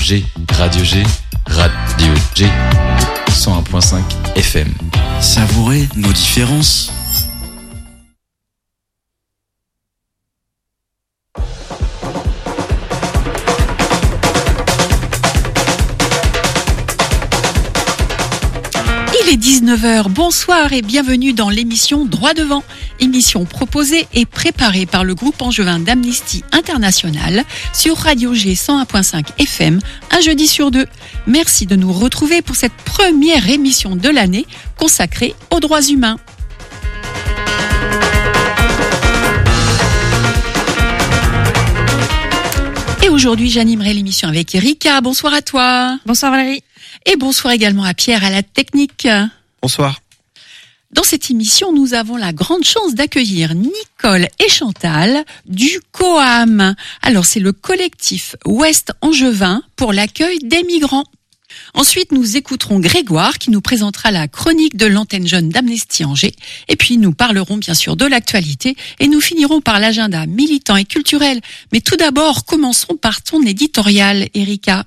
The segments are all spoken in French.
G, Radio G, Radio G, 101.5 FM. Savourez nos différences. Il est 19h, bonsoir et bienvenue dans l'émission Droit devant, émission proposée et préparée par le groupe angevin d'Amnesty International sur Radio G 101.5 FM, un jeudi sur deux. Merci de nous retrouver pour cette première émission de l'année consacrée aux droits humains. Et aujourd'hui, j'animerai l'émission avec Erika. Bonsoir à toi. Bonsoir Valérie. Et bonsoir également à Pierre à la technique. Bonsoir. Dans cette émission, nous avons la grande chance d'accueillir Nicole et Chantal du COAM. Alors, c'est le collectif Ouest Angevin pour l'accueil des migrants. Ensuite, nous écouterons Grégoire qui nous présentera la chronique de l'antenne jeune d'Amnesty Angers. Et puis, nous parlerons bien sûr de l'actualité et nous finirons par l'agenda militant et culturel. Mais tout d'abord, commençons par ton éditorial, Erika.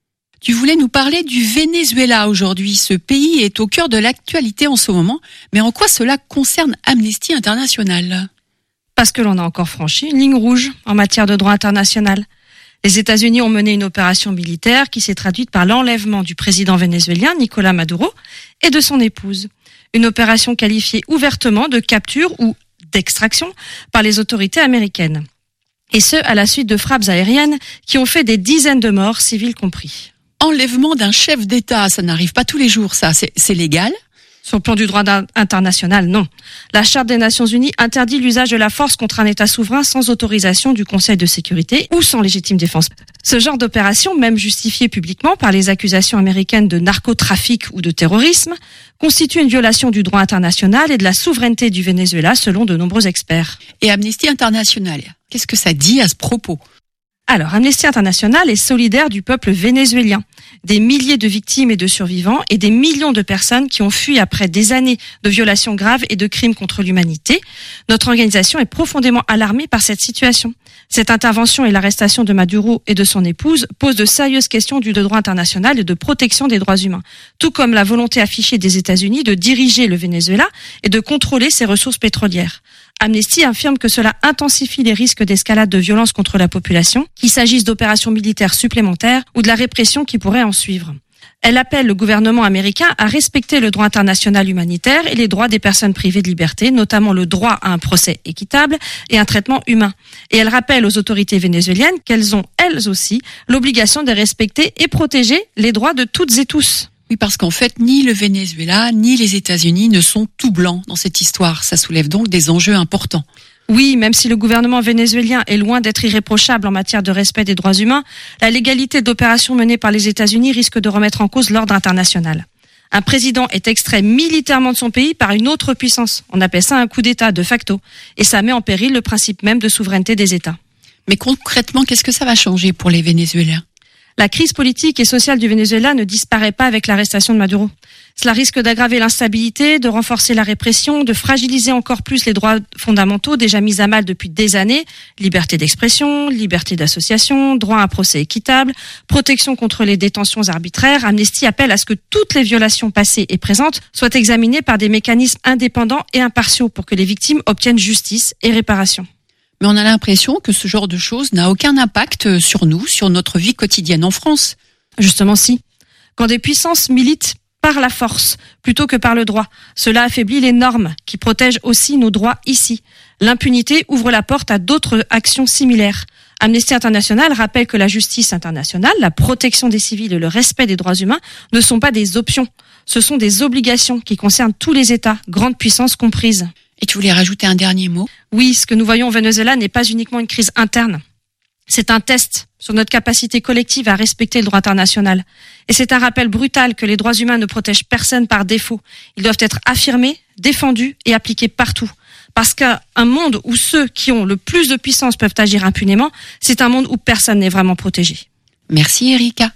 Tu voulais nous parler du Venezuela aujourd'hui. Ce pays est au cœur de l'actualité en ce moment. Mais en quoi cela concerne Amnesty International ? Parce que l'on a encore franchi une ligne rouge en matière de droit international. Les États-Unis ont mené une opération militaire qui s'est traduite par l'enlèvement du président vénézuélien Nicolás Maduro et de son épouse. Une opération qualifiée ouvertement de capture ou d'extraction par les autorités américaines. Et ce, à la suite de frappes aériennes qui ont fait des dizaines de morts, civils compris. Enlèvement d'un chef d'État, ça n'arrive pas tous les jours, ça. C'est légal ? Sur le plan du droit international, non. La Charte des Nations Unies interdit l'usage de la force contre un État souverain sans autorisation du Conseil de sécurité ou sans légitime défense. Ce genre d'opération, même justifiée publiquement par les accusations américaines de narcotrafic ou de terrorisme, constitue une violation du droit international et de la souveraineté du Venezuela selon de nombreux experts. Et Amnesty International, qu'est-ce que ça dit à ce propos ? Alors, Amnesty International est solidaire du peuple vénézuélien, des milliers de victimes et de survivants et des millions de personnes qui ont fui après des années de violations graves et de crimes contre l'humanité. Notre organisation est profondément alarmée par cette situation. Cette intervention et l'arrestation de Maduro et de son épouse posent de sérieuses questions du droit international et de protection des droits humains, tout comme la volonté affichée des États-Unis de diriger le Venezuela et de contrôler ses ressources pétrolières. Amnesty affirme que cela intensifie les risques d'escalade de violence contre la population, qu'il s'agisse d'opérations militaires supplémentaires ou de la répression qui pourrait en suivre. Elle appelle le gouvernement américain à respecter le droit international humanitaire et les droits des personnes privées de liberté, notamment le droit à un procès équitable et un traitement humain. Et elle rappelle aux autorités vénézuéliennes qu'elles ont, elles aussi, l'obligation de respecter et protéger les droits de toutes et tous. Oui, parce qu'en fait, ni le Venezuela, ni les États-Unis ne sont tout blancs dans cette histoire. Ça soulève donc des enjeux importants. Oui, même si le gouvernement vénézuélien est loin d'être irréprochable en matière de respect des droits humains, la légalité d'opérations menées par les États-Unis risque de remettre en cause l'ordre international. Un président est extrait militairement de son pays par une autre puissance. On appelle ça un coup d'État de facto. Et ça met en péril le principe même de souveraineté des États. Mais concrètement, qu'est-ce que ça va changer pour les Vénézuéliens ? La crise politique et sociale du Venezuela ne disparaît pas avec l'arrestation de Maduro. Cela risque d'aggraver l'instabilité, de renforcer la répression, de fragiliser encore plus les droits fondamentaux déjà mis à mal depuis des années. Liberté d'expression, liberté d'association, droit à un procès équitable, protection contre les détentions arbitraires. Amnesty appelle à ce que toutes les violations passées et présentes soient examinées par des mécanismes indépendants et impartiaux pour que les victimes obtiennent justice et réparation. Mais on a l'impression que ce genre de choses n'a aucun impact sur nous, sur notre vie quotidienne en France. Justement si. Quand des puissances militent par la force plutôt que par le droit, cela affaiblit les normes qui protègent aussi nos droits ici. L'impunité ouvre la porte à d'autres actions similaires. Amnesty International rappelle que la justice internationale, la protection des civils et le respect des droits humains ne sont pas des options. Ce sont des obligations qui concernent tous les États, grandes puissances comprises. Et tu voulais rajouter un dernier mot ? Oui, ce que nous voyons au Venezuela n'est pas uniquement une crise interne. C'est un test sur notre capacité collective à respecter le droit international. Et c'est un rappel brutal que les droits humains ne protègent personne par défaut. Ils doivent être affirmés, défendus et appliqués partout. Parce qu'un monde où ceux qui ont le plus de puissance peuvent agir impunément, c'est un monde où personne n'est vraiment protégé. Merci Erika.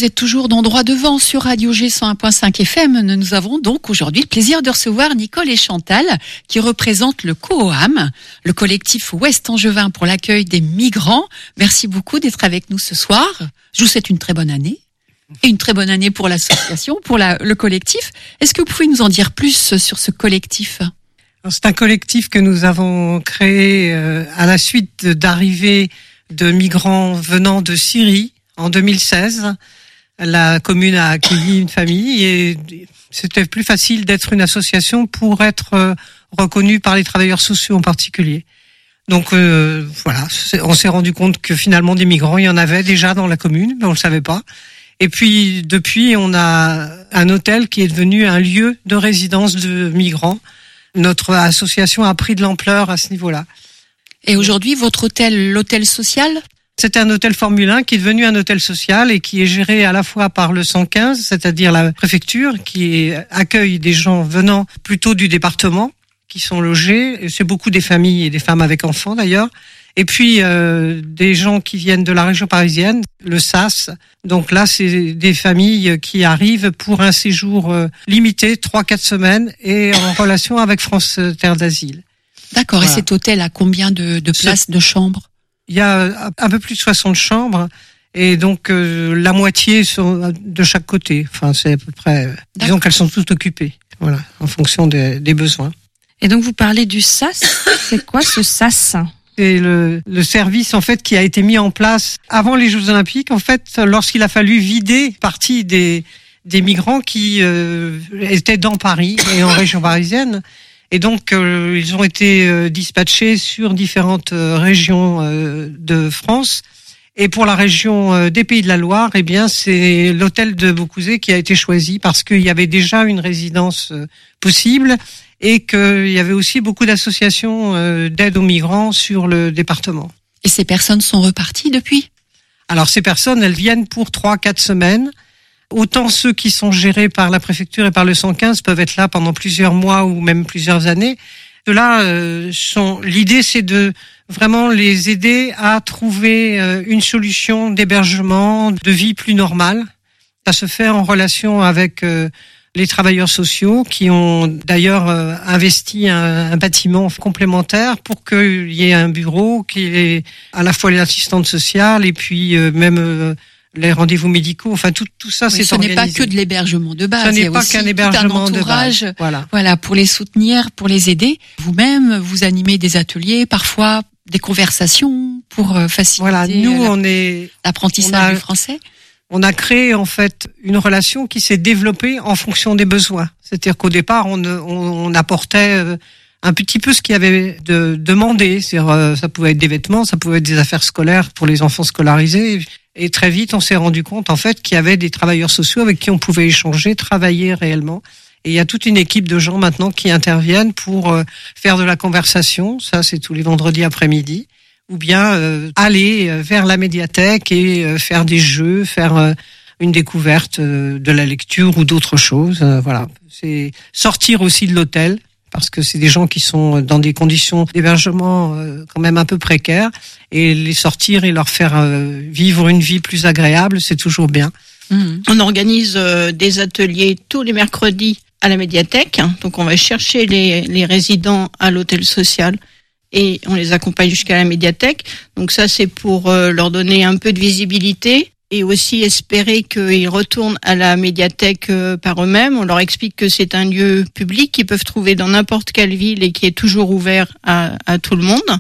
vous êtes toujours dans Droit Devant sur Radio G 101.5 FM. Nous avons donc aujourd'hui le plaisir de recevoir Nicole et Chantal qui représentent le COAM, le collectif Ouest Angevin pour l'accueil des migrants. Merci beaucoup d'être avec nous ce soir. Je vous souhaite une très bonne année. Et une très bonne année pour l'association, pour le collectif. Est-ce que vous pouvez nous en dire plus sur ce collectif ? C'est un collectif que nous avons créé à la suite d'arrivées de migrants venant de Syrie en 2016. La commune a accueilli une famille et c'était plus facile d'être une association pour être reconnue par les travailleurs sociaux en particulier. Donc voilà, on s'est rendu compte que finalement des migrants, il y en avait déjà dans la commune, mais on le savait pas. Et puis depuis, on a un hôtel qui est devenu un lieu de résidence de migrants. Notre association a pris de l'ampleur à ce niveau-là. Et aujourd'hui, votre hôtel, l'hôtel social ? C'est un hôtel Formule 1 qui est devenu un hôtel social et qui est géré à la fois par le 115, c'est-à-dire la préfecture, qui accueille des gens venant plutôt du département, qui sont logés. C'est beaucoup des familles et des femmes avec enfants d'ailleurs. Et puis des gens qui viennent de la région parisienne, le SAS. Donc là, c'est des familles qui arrivent pour un séjour limité, 3-4 semaines, et en relation avec France Terre d'Asile. D'accord. Voilà. Et cet hôtel a combien de places, de chambres ? Il y a un peu plus de 60 chambres, et donc la moitié sont de chaque côté. Enfin, c'est à peu près... Disons qu'elles sont toutes occupées, voilà, en fonction des besoins. Et donc vous parlez du SAS. C'est quoi ce SAS ? C'est le service en fait qui a été mis en place avant les Jeux Olympiques. En fait, lorsqu'il a fallu vider partie des migrants qui étaient dans Paris et en région parisienne, et donc ils ont été dispatchés sur différentes régions de France. Et pour la région des Pays de la Loire, eh bien c'est l'hôtel de Beaucouzé qui a été choisi parce qu'il y avait déjà une résidence possible. Et qu'il y avait aussi beaucoup d'associations d'aide aux migrants sur le département. Et ces personnes sont reparties depuis ? Alors ces personnes, elles viennent pour 3-4 semaines. Autant ceux qui sont gérés par la préfecture et par le 115 peuvent être là pendant plusieurs mois ou même plusieurs années. Ceux-là, l'idée c'est de vraiment les aider à trouver une solution d'hébergement, de vie plus normale. Ça se fait en relation avec... les travailleurs sociaux qui ont d'ailleurs investi un bâtiment complémentaire pour qu'il y ait un bureau qui est à la fois les assistantes sociales et puis même les rendez-vous médicaux. Enfin tout ça oui, c'est organisé. Ce n'est pas que de l'hébergement de base. Ce n'est pas qu'un hébergement de base. Voilà, pour les soutenir, pour les aider. Vous-même, vous animez des ateliers, parfois des conversations pour faciliter l'apprentissage du français. On a créé en fait une relation qui s'est développée en fonction des besoins. C'est-à-dire qu'au départ, on apportait un petit peu ce qu'il y avait de demandé. C'est-à-dire, ça pouvait être des vêtements, ça pouvait être des affaires scolaires pour les enfants scolarisés. Et très vite, on s'est rendu compte en fait qu'il y avait des travailleurs sociaux avec qui on pouvait échanger, travailler réellement. Et il y a toute une équipe de gens maintenant qui interviennent pour faire de la conversation. Ça, c'est tous les vendredis après-midi. Ou bien aller vers la médiathèque et faire des jeux, faire une découverte de la lecture ou d'autres choses. Voilà, c'est sortir aussi de l'hôtel parce que c'est des gens qui sont dans des conditions d'hébergement quand même un peu précaires et les sortir et leur faire vivre une vie plus agréable, c'est toujours bien. On organise des ateliers tous les mercredis à la médiathèque. Donc on va chercher les résidents à l'hôtel social. Et on les accompagne jusqu'à la médiathèque. Donc ça, c'est pour leur donner un peu de visibilité et aussi espérer qu'ils retournent à la médiathèque par eux-mêmes. On leur explique que c'est un lieu public qu'ils peuvent trouver dans n'importe quelle ville et qui est toujours ouvert à tout le monde.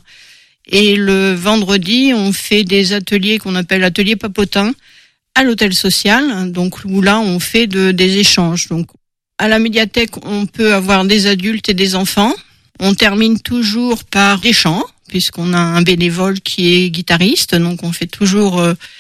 Et le vendredi, on fait des ateliers qu'on appelle ateliers papotins à l'hôtel social. Donc où là, on fait des échanges. Donc à la médiathèque, on peut avoir des adultes et des enfants. On termine toujours par des chants, puisqu'on a un bénévole qui est guitariste, donc on finit toujours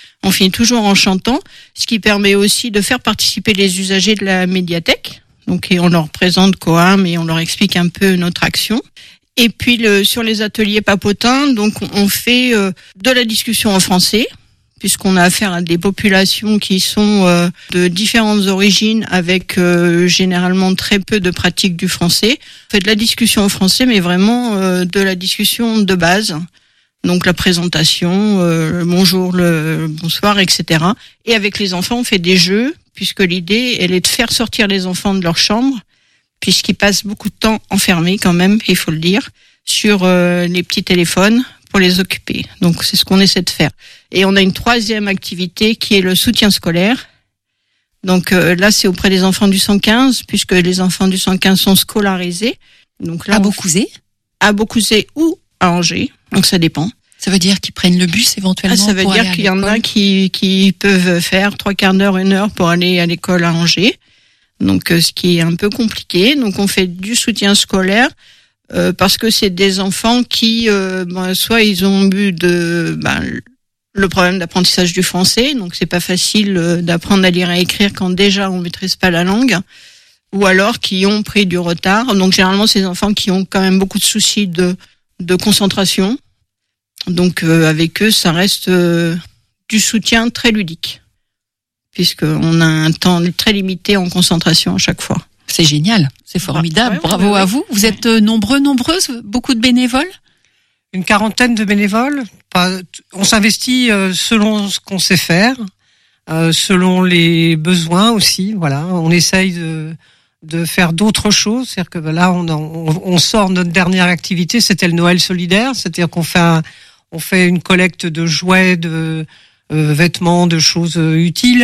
en chantant, ce qui permet aussi de faire participer les usagers de la médiathèque. Donc, et on leur présente COAM et on leur explique un peu notre action. Et puis sur les ateliers papotins, donc on fait de la discussion en français, puisqu'on a affaire à des populations qui sont de différentes origines avec généralement très peu de pratique du français. On fait de la discussion en français, mais vraiment de la discussion de base. Donc la présentation, le bonjour, le bonsoir, etc. Et avec les enfants, on fait des jeux, puisque l'idée, elle est de faire sortir les enfants de leur chambre, puisqu'ils passent beaucoup de temps enfermés quand même, il faut le dire, sur les petits téléphones pour les occuper. Donc c'est ce qu'on essaie de faire. Et on a une troisième activité qui est le soutien scolaire. Donc là, c'est auprès des enfants du 115, puisque les enfants du 115 sont scolarisés. Donc là, À Beaucouzé? à Beaucouzé ou à Angers, donc ça dépend. Ça veut dire qu'ils prennent le bus éventuellement? Ça veut pour dire aller à qu'il y en a l'école? qui peuvent faire 3/4 d'heure, 1 heure pour aller à l'école à Angers. Donc ce qui est un peu compliqué. Donc on fait du soutien scolaire parce que c'est des enfants qui soit ils ont eu le problème d'apprentissage du français, donc c'est pas facile d'apprendre à lire et à écrire quand déjà on maîtrise pas la langue, ou alors qui ont pris du retard. Donc généralement c'est des enfants qui ont quand même beaucoup de soucis de concentration. Donc avec eux, ça reste du soutien très ludique, puisqu'on a un temps très limité en concentration à chaque fois. C'est génial, c'est formidable. Ouais, Bravo ouais. à vous. Vous êtes nombreuses, beaucoup de bénévoles? Une quarantaine de bénévoles. On s'investit selon ce qu'on sait faire, selon les besoins aussi. Voilà, on essaye de faire d'autres choses. C'est-à-dire que là, on sort notre dernière activité, c'était le Noël solidaire. C'est-à-dire qu'on fait une collecte de jouets, de vêtements, de choses utiles.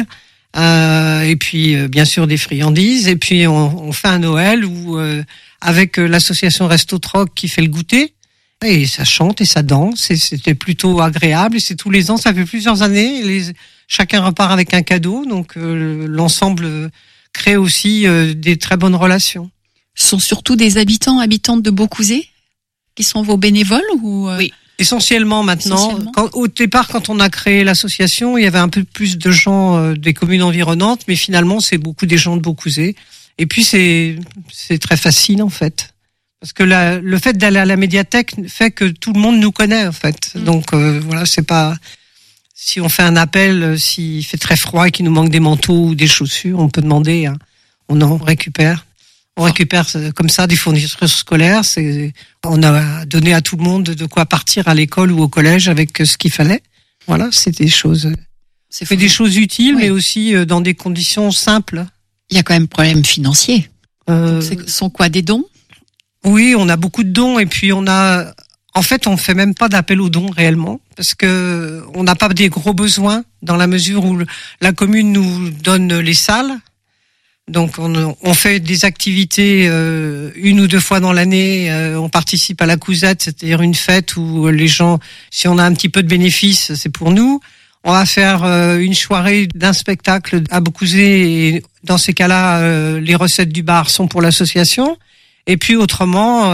Et puis bien sûr des friandises. Et puis on fait un Noël où avec l'association Resto Troc qui fait le goûter. Et ça chante et ça danse, et c'était plutôt agréable. Et c'est tous les ans, ça fait plusieurs années. Chacun repart avec un cadeau, donc l'ensemble crée aussi des très bonnes relations. Ce sont surtout des habitantes de Beaucouzé qui sont vos bénévoles ou Oui. Essentiellement maintenant. Essentiellement. Au départ, quand on a créé l'association, il y avait un peu plus de gens des communes environnantes, mais finalement, c'est beaucoup des gens de Beaucouzé. Et puis c'est très facile en fait. Parce que le fait d'aller à la médiathèque fait que tout le monde nous connaît en fait. Donc voilà, c'est pas si on fait un appel, s'il fait très froid et qu'il nous manque des manteaux ou des chaussures, on peut demander. Hein. On en récupère. On récupère comme ça des fournitures scolaires. On a donné à tout le monde de quoi partir à l'école ou au collège avec ce qu'il fallait. Voilà, c'est des choses. c'est Des choses utiles, Oui. mais aussi dans des conditions simples. Il y a quand même problème financier. Ce sont quoi, des dons? Oui, on a beaucoup de dons et puis on fait même pas d'appel aux dons réellement parce que on n'a pas des gros besoins dans la mesure où la commune nous donne les salles. Donc on fait des activités 1 ou 2 fois dans l'année. On participe à la Cousette, c'est-à-dire une fête où les gens, si on a un petit peu de bénéfices, c'est pour nous. On va faire une soirée d'un spectacle à Beaucouzé et dans ces cas-là, les recettes du bar sont pour l'association. Et puis autrement,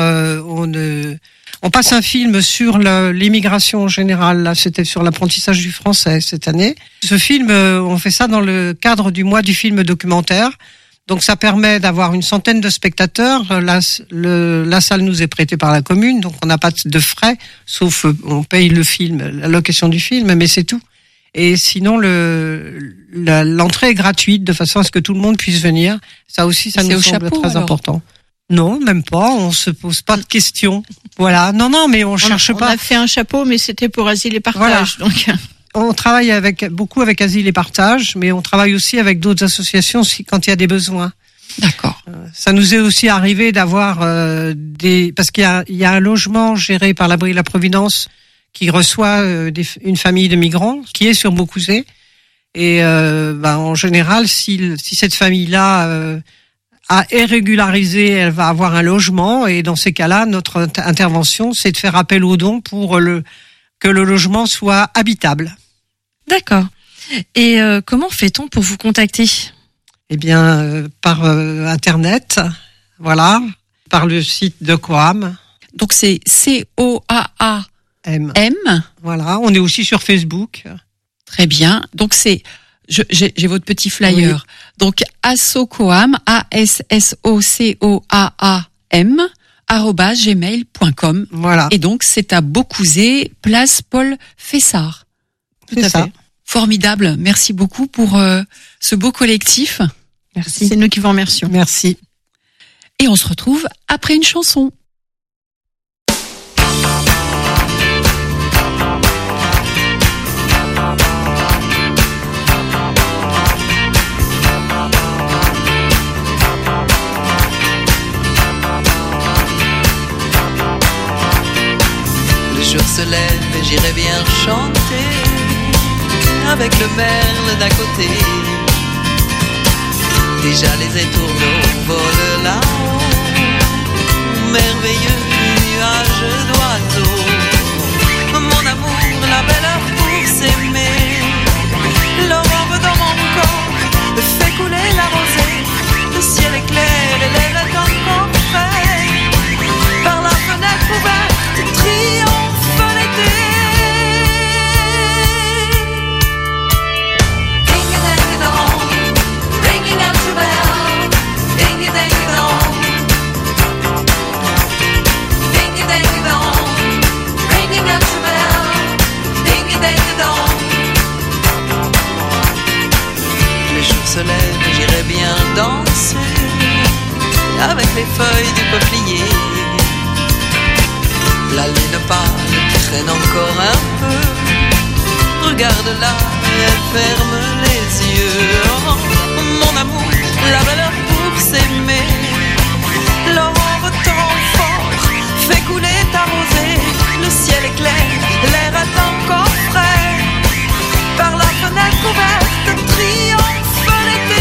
on passe un film sur l'immigration en général. Là, c'était sur l'apprentissage du français cette année. Ce film, on fait ça dans le cadre du mois du film documentaire. Donc ça permet d'avoir une centaine de spectateurs. La salle nous est prêtée par la commune, donc on n'a pas de frais, sauf on paye le film, la location du film, mais c'est tout. Et sinon, l'entrée est gratuite de façon à ce que tout le monde puisse venir. Ça aussi, ça C'est nous au semble chapeau, très alors. important. Non, même pas. On se pose pas de questions. Voilà. Non, mais on cherche On pas. a fait un chapeau, mais c'était pour Asile et Partage. Donc On travaille beaucoup avec Asile et Partage, mais on travaille aussi avec d'autres associations quand il y a des besoins. D'accord. Ça nous est aussi arrivé d'avoir parce qu'il y a un logement géré par l'Abri de la Providence qui reçoit une famille de migrants qui est sur Beaucouzé. Et en général, si cette famille-là est régularisée, elle va avoir un logement. Et dans ces cas-là, notre intervention, c'est de faire appel aux dons pour que le logement soit habitable. D'accord. Et comment fait-on pour vous contacter? Eh bien, par Internet, voilà, par le site de Coam. Donc c'est COAAM. Voilà, on est aussi sur Facebook. Très bien. Donc j'ai votre petit flyer. Oui. Donc assocoam, ASSOCOAAM @gmail.com. Voilà, Et donc c'est à Beaucouzé, place Paul Fessard. c'est ça. Formidable. Merci beaucoup pour ce beau collectif. Merci. c'est nous qui vous remercions. Merci. Et on se retrouve après une chanson. jour se lève et j'irai bien chanter avec le merle d'à côté. Déjà les étourneaux volent là-haut, merveilleux nuage d'oiseaux. Mon amour, la belle heure pour s'aimer, l'aurore dans mon corps fait couler la rosée. Le ciel est clair et l'air est encore frais. Par la fenêtre ouverte triomphe l'été. Ding-a-ding-a-dong, ringing out your bell. Ding-a-ding-a-dong, ding-a-ding-a-dong, ringing out your bell. Ding-a-ding-a-dong. Le jour se lève et j'irai bien danser avec les feuilles du peuplier. La lune pâle traîne encore un peu. Regarde-la, elle ferme les yeux. Oh, mon amour, la belle heure pour s'aimer. L'aurore tant fort fait couler ta rosée. Le ciel est clair, l'air est encore frais. Par la fenêtre ouverte triomphe l'été.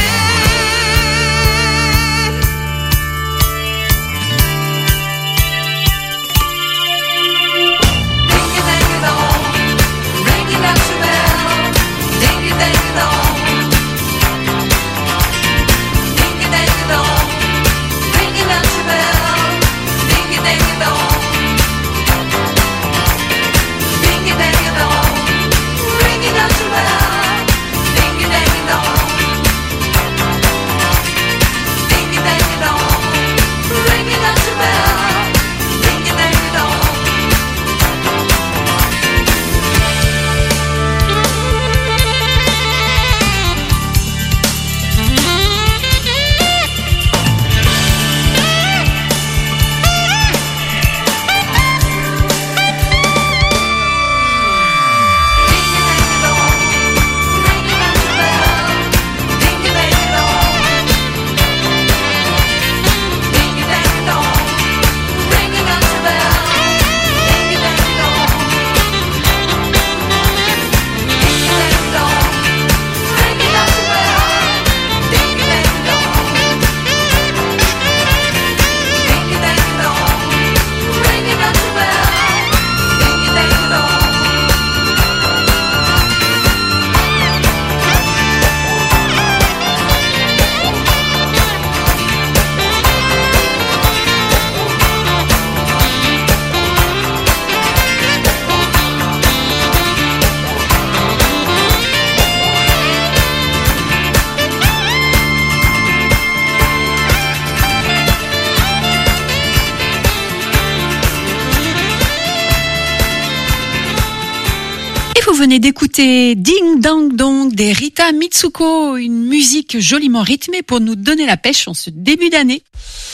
Venez d'écouter Ding Dang Dong des Rita Mitsuko, une musique joliment rythmée pour nous donner la pêche en ce début d'année.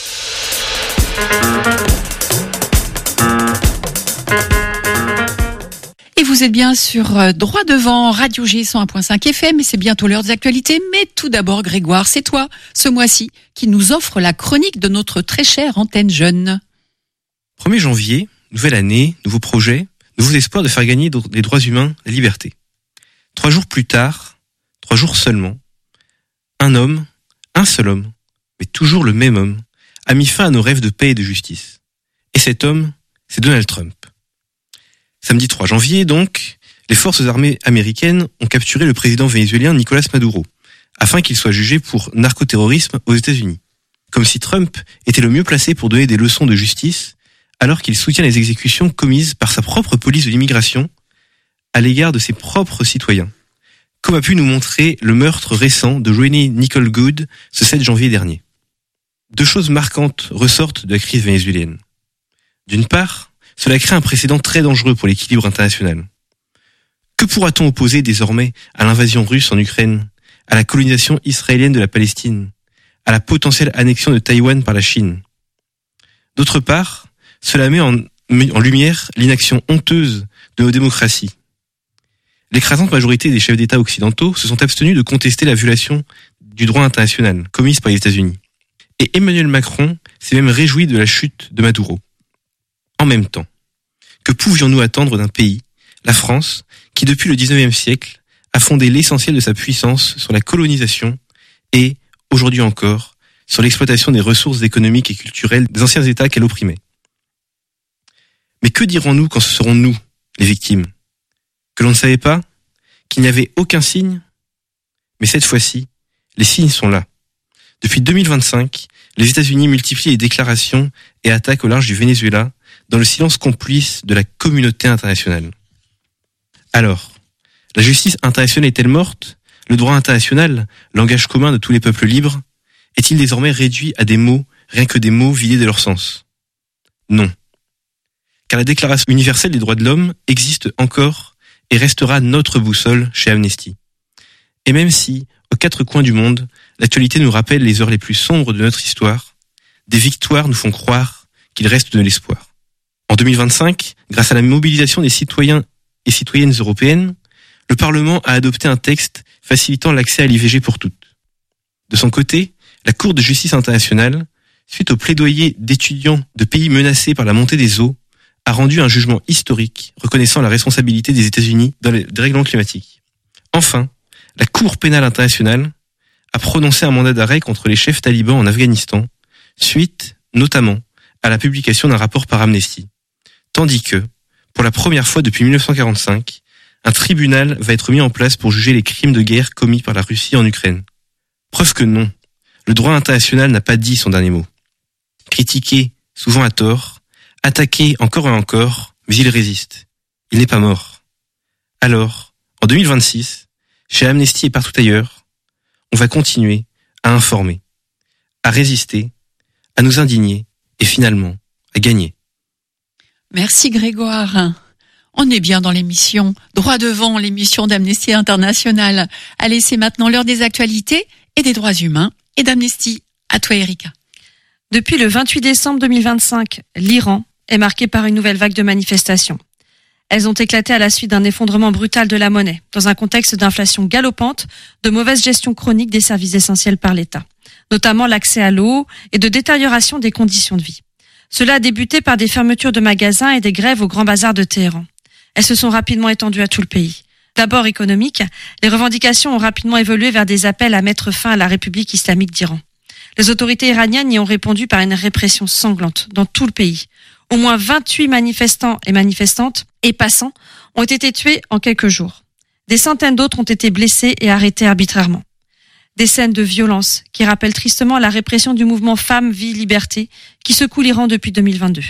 Et vous êtes bien sur Droit Devant, Radio G 101.5 FM, et c'est bientôt l'heure des actualités. Mais tout d'abord, Grégoire, c'est toi, ce mois-ci, qui nous offre la chronique de notre très chère antenne jeune. 1er janvier, nouvelle année, nouveaux projets, nouveaux espoirs de faire gagner les droits humains, la liberté. 3 jours plus tard, 3 jours seulement, un homme, un seul homme, mais toujours le même homme, a mis fin à nos rêves de paix et de justice. Et cet homme, c'est Donald Trump. Samedi 3 janvier, donc, les forces armées américaines ont capturé le président vénézuélien Nicolás Maduro, afin qu'il soit jugé pour narcoterrorisme aux États-Unis. Comme si Trump était le mieux placé pour donner des leçons de justice, alors qu'il soutient les exécutions commises par sa propre police de l'immigration à l'égard de ses propres citoyens, comme a pu nous montrer le meurtre récent de Joanie Nicole Goode ce 7 janvier dernier. 2 choses marquantes ressortent de la crise vénézuélienne. D'une part, cela crée un précédent très dangereux pour l'équilibre international. Que pourra-t-on opposer désormais à l'invasion russe en Ukraine, à la colonisation israélienne de la Palestine, à la potentielle annexion de Taïwan par la Chine ? D'autre part, cela met en lumière l'inaction honteuse de nos démocraties. L'écrasante majorité des chefs d'État occidentaux se sont abstenus de contester la violation du droit international commise par les États-Unis. Et Emmanuel Macron s'est même réjoui de la chute de Maduro. En même temps, Que pouvions-nous attendre d'un pays, la France, qui depuis le 19e siècle a fondé l'essentiel de sa puissance sur la colonisation et, aujourd'hui encore, sur l'exploitation des ressources économiques et culturelles des anciens États qu'elle opprimait. Mais que dirons-nous quand ce serons nous, les victimes? Que l'on ne savait pas? Qu'il n'y avait aucun signe? Mais cette fois-ci, les signes sont là. Depuis 2025, les États-Unis multiplient les déclarations et attaques au large du Venezuela dans le silence complice de la communauté internationale. Alors, la justice internationale est-elle morte? Le droit international, langage commun de tous les peuples libres, est-il désormais réduit à des mots, rien que des mots vidés de leur sens? Non. Car la Déclaration universelle des droits de l'homme existe encore et restera notre boussole chez Amnesty. Et même si, aux quatre coins du monde, l'actualité nous rappelle les heures les plus sombres de notre histoire, des victoires nous font croire qu'il reste de l'espoir. En 2025, grâce à la mobilisation des citoyens et citoyennes européennes, le Parlement a adopté un texte facilitant l'accès à l'IVG pour toutes. De son côté, la Cour de justice internationale, suite au plaidoyer d'étudiants de pays menacés par la montée des eaux, a rendu un jugement historique reconnaissant la responsabilité des États-Unis dans le dérèglement climatique. Enfin, la Cour pénale internationale a prononcé un mandat d'arrêt contre les chefs talibans en Afghanistan, suite, notamment, à la publication d'un rapport par Amnesty. Tandis que, pour la première fois depuis 1945, un tribunal va être mis en place pour juger les crimes de guerre commis par la Russie en Ukraine. Preuve que non, le droit international n'a pas dit son dernier mot. Critiqué, souvent à tort, attaqué encore et encore, mais il résiste. Il n'est pas mort. Alors, en 2026, chez Amnesty et partout ailleurs, on va continuer à informer, à résister, à nous indigner et finalement à gagner. Merci Grégoire. On est bien dans l'émission, droit devant l'émission d'Amnesty International. Allez, c'est maintenant l'heure des actualités et des droits humains et d'Amnesty. À toi Erika. Depuis le 28 décembre 2025, l'Iran est marqué par une nouvelle vague de manifestations. Elles ont éclaté à la suite d'un effondrement brutal de la monnaie, dans un contexte d'inflation galopante, de mauvaise gestion chronique des services essentiels par l'État, notamment l'accès à l'eau et de détérioration des conditions de vie. Cela a débuté par des fermetures de magasins et des grèves au Grand Bazar de Téhéran. Elles se sont rapidement étendues à tout le pays. D'abord économiques, les revendications ont rapidement évolué vers des appels à mettre fin à la République islamique d'Iran. Les autorités iraniennes y ont répondu par une répression sanglante dans tout le pays. Au moins 28 manifestants et manifestantes et passants ont été tués en quelques jours. Des centaines d'autres ont été blessés et arrêtés arbitrairement. Des scènes de violence qui rappellent tristement la répression du mouvement Femmes, Vie, Liberté qui secoue l'Iran depuis 2022.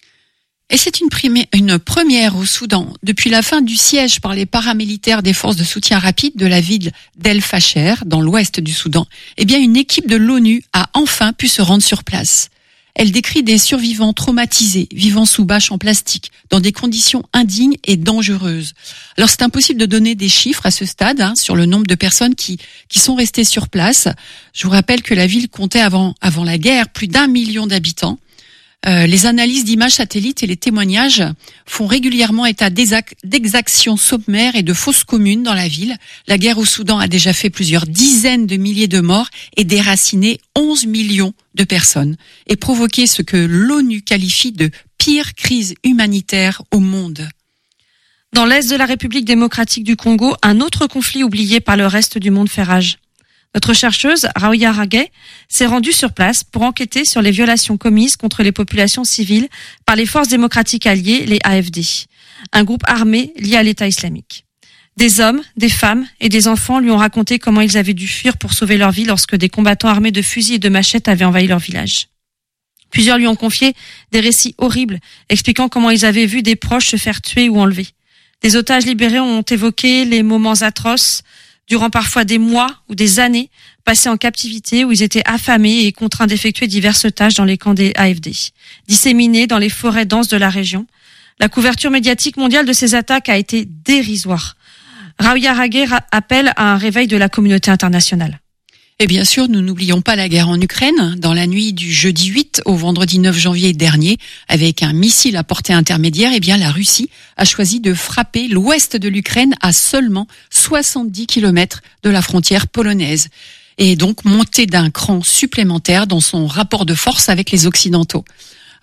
Et c'est une première au Soudan. Depuis la fin du siège par les paramilitaires des forces de soutien rapide de la ville d'El Fasher, dans l'ouest du Soudan, eh bien une équipe de l'ONU a enfin pu se rendre sur place. Elle décrit des survivants traumatisés, vivant sous bâches en plastique, dans des conditions indignes et dangereuses. Alors c'est impossible de donner des chiffres à ce stade sur le nombre de personnes qui sont restées sur place. Je vous rappelle que la ville comptait avant la guerre plus d'1 million d'habitants. Les analyses d'images satellites et les témoignages font régulièrement état d'exactions sommaires et de fausses communes dans la ville. La guerre au Soudan a déjà fait plusieurs dizaines de milliers de morts et déraciné 11 millions de personnes et provoqué ce que l'ONU qualifie de pire crise humanitaire au monde. Dans l'est de la République démocratique du Congo, un autre conflit oublié par le reste du monde fait rage. Notre chercheuse, Rawia Rageh, s'est rendue sur place pour enquêter sur les violations commises contre les populations civiles par les forces démocratiques alliées, les AFD, un groupe armé lié à l'État islamique. Des hommes, des femmes et des enfants lui ont raconté comment ils avaient dû fuir pour sauver leur vie lorsque des combattants armés de fusils et de machettes avaient envahi leur village. Plusieurs lui ont confié des récits horribles, expliquant comment ils avaient vu des proches se faire tuer ou enlever. Des otages libérés ont évoqué les moments atroces, durant parfois des mois ou des années, passés en captivité où ils étaient affamés et contraints d'effectuer diverses tâches dans les camps des AFD, disséminés dans les forêts denses de la région. La couverture médiatique mondiale de ces attaques a été dérisoire. Rawia Rageh appelle à un réveil de la communauté internationale. Et bien sûr, nous n'oublions pas la guerre en Ukraine. Dans la nuit du jeudi 8 au vendredi 9 janvier dernier, avec un missile à portée intermédiaire, eh bien, la Russie a choisi de frapper l'ouest de l'Ukraine à seulement 70 km de la frontière polonaise. Et donc, monter d'un cran supplémentaire dans son rapport de force avec les Occidentaux.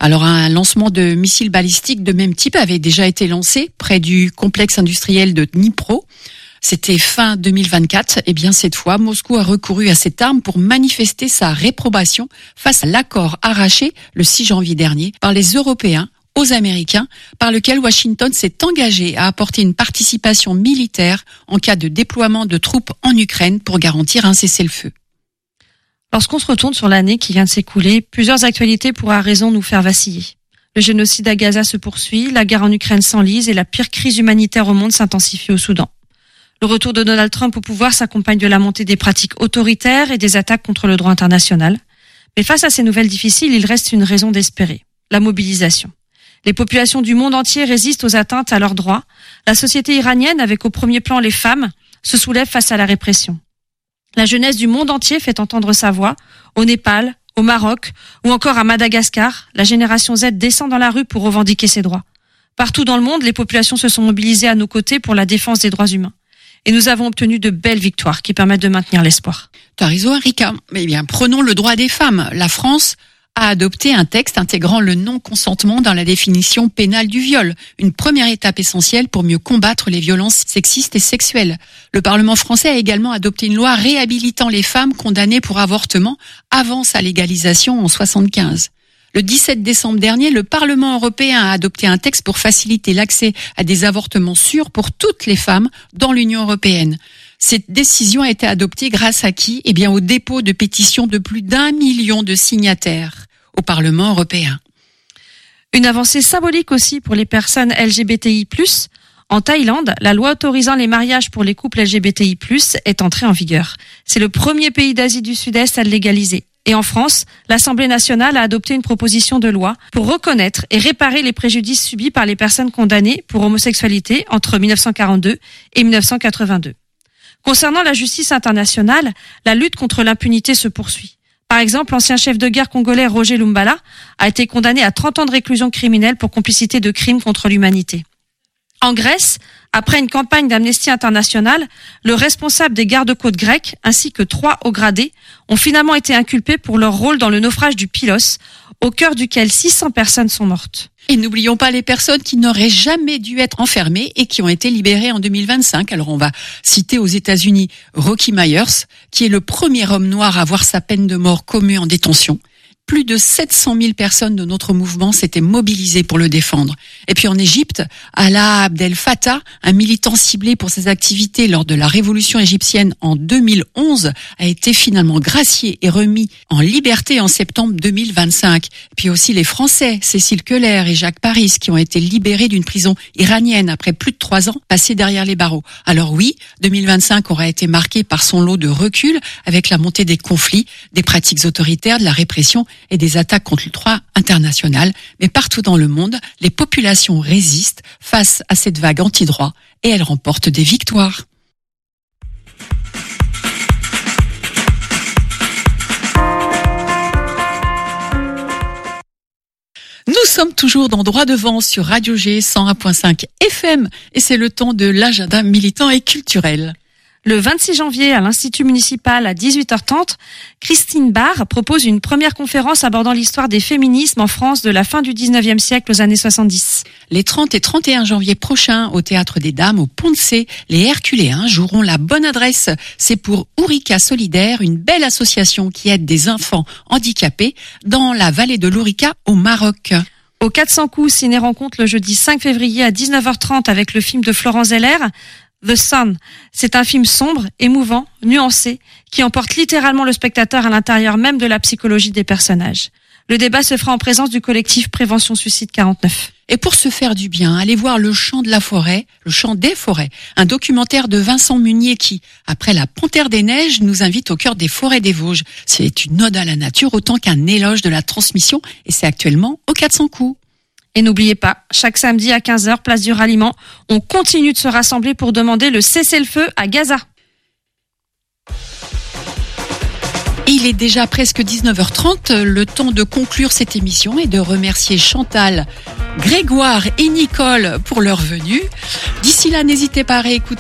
Alors un lancement de missiles balistiques de même type avait déjà été lancé près du complexe industriel de Dnipro. C'était fin 2024. Eh bien, cette fois, Moscou a recouru à cette arme pour manifester sa réprobation face à l'accord arraché le 6 janvier dernier par les Européens aux Américains, par lequel Washington s'est engagé à apporter une participation militaire en cas de déploiement de troupes en Ukraine pour garantir un cessez-le-feu. Lorsqu'on se retourne sur l'année qui vient de s'écouler, plusieurs actualités pourraient à raison nous faire vaciller. Le génocide à Gaza se poursuit, la guerre en Ukraine s'enlise et la pire crise humanitaire au monde s'intensifie au Soudan. Le retour de Donald Trump au pouvoir s'accompagne de la montée des pratiques autoritaires et des attaques contre le droit international. Mais face à ces nouvelles difficiles, il reste une raison d'espérer, la mobilisation. Les populations du monde entier résistent aux atteintes à leurs droits. La société iranienne, avec au premier plan les femmes, se soulève face à la répression. La jeunesse du monde entier fait entendre sa voix. Au Népal, au Maroc ou encore à Madagascar, la génération Z descend dans la rue pour revendiquer ses droits. Partout dans le monde, les populations se sont mobilisées à nos côtés pour la défense des droits humains. Et nous avons obtenu de belles victoires qui permettent de maintenir l'espoir. Tu as raison, Erika. Eh bien, prenons le droit des femmes. La France a adopté un texte intégrant le non-consentement dans la définition pénale du viol, une première étape essentielle pour mieux combattre les violences sexistes et sexuelles. Le Parlement français a également adopté une loi réhabilitant les femmes condamnées pour avortement avant sa légalisation en 1975. Le 17 décembre dernier, le Parlement européen a adopté un texte pour faciliter l'accès à des avortements sûrs pour toutes les femmes dans l'Union européenne. Cette décision a été adoptée grâce à qui ? Eh bien, au dépôt de pétitions de plus d'1 million de signataires au Parlement européen. Une avancée symbolique aussi pour les personnes LGBTI+. En Thaïlande, la loi autorisant les mariages pour les couples LGBTI+, est entrée en vigueur. C'est le premier pays d'Asie du Sud-Est à le légaliser. Et en France, l'Assemblée nationale a adopté une proposition de loi pour reconnaître et réparer les préjudices subis par les personnes condamnées pour homosexualité entre 1942 et 1982. Concernant la justice internationale, la lutte contre l'impunité se poursuit. Par exemple, l'ancien chef de guerre congolais Roger Lumbala a été condamné à 30 ans de réclusion criminelle pour complicité de crimes contre l'humanité. En Grèce, après une campagne d'Amnesty International, le responsable des gardes-côtes grecs ainsi que 3 hauts gradés ont finalement été inculpés pour leur rôle dans le naufrage du Pylos, au cœur duquel 600 personnes sont mortes. Et n'oublions pas les personnes qui n'auraient jamais dû être enfermées et qui ont été libérées en 2025. Alors on va citer aux États-Unis Rocky Myers, qui est le premier homme noir à voir sa peine de mort commue en détention. Plus de 700 000 personnes de notre mouvement s'étaient mobilisées pour le défendre. Et puis en Égypte, Alaa Abdel Fattah, un militant ciblé pour ses activités lors de la révolution égyptienne en 2011, a été finalement gracié et remis en liberté en septembre 2025. Et puis aussi les Français, Cécile Keller et Jacques Paris, qui ont été libérés d'une prison iranienne après plus de 3 ans passés derrière les barreaux. Alors oui, 2025 aura été marqué par son lot de recul avec la montée des conflits, des pratiques autoritaires, de la répression et des attaques contre le droit international. Mais partout dans le monde, les populations résistent face à cette vague anti-droit et elles remportent des victoires. Nous sommes toujours dans Droit devant sur Radio G 101.5 FM et c'est le temps de l'agenda militant et culturel. Le 26 janvier, à l'Institut municipal à 18h30, Christine Barr propose une première conférence abordant l'histoire des féminismes en France de la fin du 19e siècle aux années 70. Les 30 et 31 janvier prochains, au Théâtre des Dames, au Pont-de-Cé, les Herculéens joueront la bonne adresse. C'est pour Ourika Solidaire, une belle association qui aide des enfants handicapés dans la vallée de l'Ourika au Maroc. Au 400 coups, ciné rencontre le jeudi 5 février à 19h30 avec le film de Florent Zeller, The Sun. C'est un film sombre, émouvant, nuancé, qui emporte littéralement le spectateur à l'intérieur même de la psychologie des personnages. Le débat se fera en présence du collectif Prévention Suicide 49. Et pour se faire du bien, allez voir Le Chant de la Forêt, Le Chant des Forêts, un documentaire de Vincent Munier qui, après La Panthère des Neiges, nous invite au cœur des forêts des Vosges. C'est une ode à la nature autant qu'un éloge de la transmission et c'est actuellement au 400 coups. Et n'oubliez pas, chaque samedi à 15h, place du Ralliement, on continue de se rassembler pour demander le cessez-le-feu à Gaza. Il est déjà presque 19h30, le temps de conclure cette émission et de remercier Chantal, Grégoire et Nicole pour leur venue. D'ici là, n'hésitez pas à réécouter